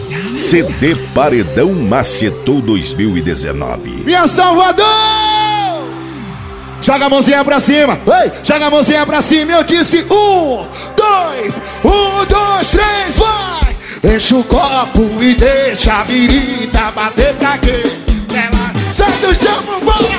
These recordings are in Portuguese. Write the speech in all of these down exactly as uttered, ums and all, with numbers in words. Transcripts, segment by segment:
C D Paredão Macetou dois mil e dezenove. Minha Salvador! Joga a mãozinha pra cima, ei, joga a mãozinha pra cima. Eu disse um, dois, um, dois, três, vai! Enche o copo e deixa a birita bater pra quê? Ela sai do chão, vambora!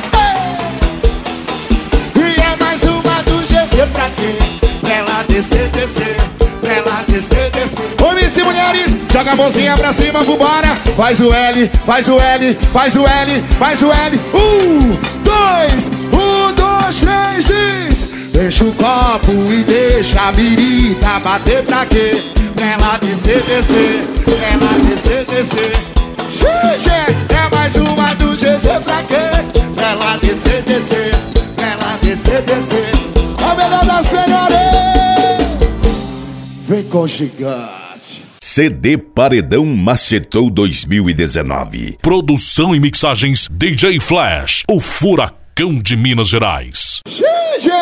E é mais uma do G G pra quê? Ela descer, descer, ela descer, descer. Homens e mulheres, joga a mãozinha pra cima, vambora! Faz o L, faz o L, faz o L, faz o L. Um, dois, um, dois, três, diz. Deixa o copo e deixa a birita bater pra quê? Ela descer, descer, ela descer, descer. G G, é mais uma do G G pra quê? Ela descer, descer, ela descer, descer. A melhor das melhores. Vem com o gigante. C D Paredão Macetou dois mil e dezenove. Produção e mixagens D J Flash, o furacão de Minas Gerais. G G.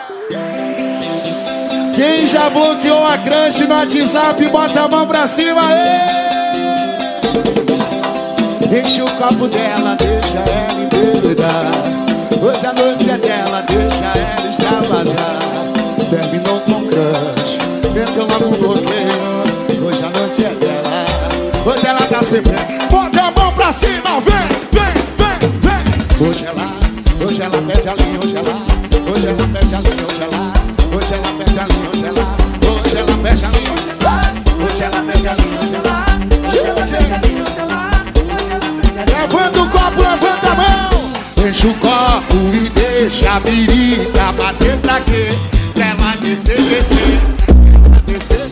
Quem já bloqueou a crush no WhatsApp, bota a mão pra cima, ei! Enche o copo dela, deixa ela embebedar. Hoje a noite é dela, deixa ela extravasar. Terminou com crush, meteu logo um bloqueio. Hoje a noite é dela, hoje ela tá sempre. Bota a mão pra cima, vem, vem, vem, vem. Hoje ela, hoje ela pede a linha, hoje ela, hoje ela pede a linha, hoje ela. Hoje ela pede a linha, hoje ela, hoje ela pede a linha, hoje ela, hoje ela pede a linha, hoje ela, hoje ela pede a linha, hoje ela, hoje ela pede a linha. Levanta o copo, levanta a mão, enche o copo e deixa a birita bater pra quê? Pra ela descer, descer, ela descer.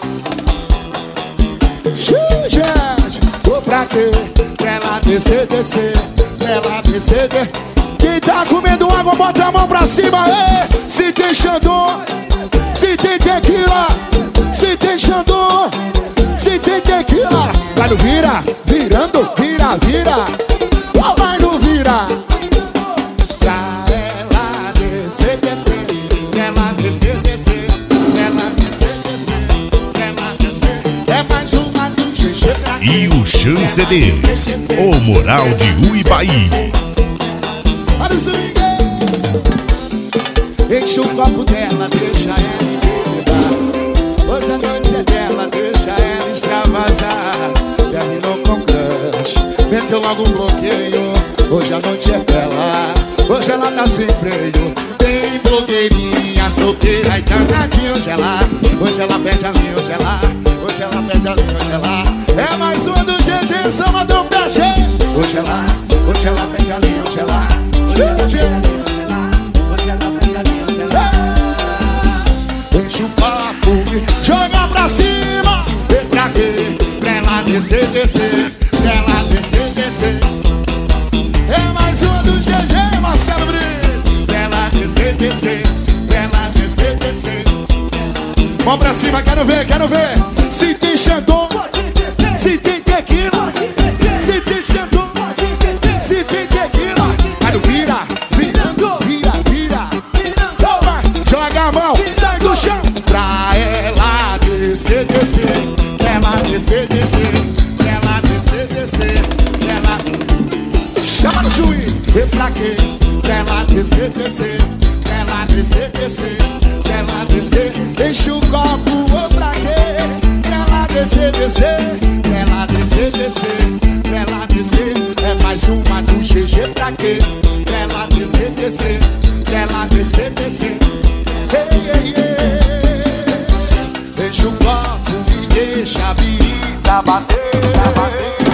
Gente, vou pra quê? Pra ela descer, descer, pra ela descer, descer. Quem tá comendo água, bota a mão pra cima, ei! Se tem Xandô, se tem tequila, se tem Xandô, se tem tequila. Vai no vira, virando, vira, vira. Ó, vai no vira. Pra ela descer, descer, ela descer, descer, ela descer, descer, ela descer. É mais uma do G G pra quê? E o Chan C Ds, o Moral de Uibaí. Olha isso, ninguém. Enche o copo dela, deixa ela embebedar. Hoje a noite é dela, deixa ela extravasar. Terminou com crush, meteu logo um bloqueio. Hoje a noite é dela, hoje ela tá sem freio. Tem blogueirinha, solteira e danadinha. Hoje ela, hoje ela pede a linha, hoje ela, hoje ela pede a linha, hoje ela. É mais uma do G G, samba do Peixe. Hoje ela, hoje ela pede a linha, hoje ela. Hoje ela, hoje ela pede a linha, hoje ela. Enche o papo e joga pra cima. Vem pra quê? Pra ela descer, descer, pra ela descer, descer. É mais uma do G G, Marcelo Brito. Pra ela descer, descer, pra ela descer, descer. Mão pra cima, quero ver, quero ver. Se tem Xandô, se tem tequila, se tem Xandô, se tem tequila. Vai no vira, virando, vira, vira. Toma, joga a mão, sai do chão. Pra ela descer, descer, ela descer, descer, ela descer, descer, ela. Chama no juiz, vem pra quê? Pra ela descer, descer, ela descer, descer, ela descer. Enche o copo, vou pra quê? Pra ela descer, descer, ela descer, descer, ela descer. É mais uma do G G pra quê? Pra ela descer, descer, ela descer, descer. Ei, ei, ei. Enche o copo e deixa a birita bater, bater.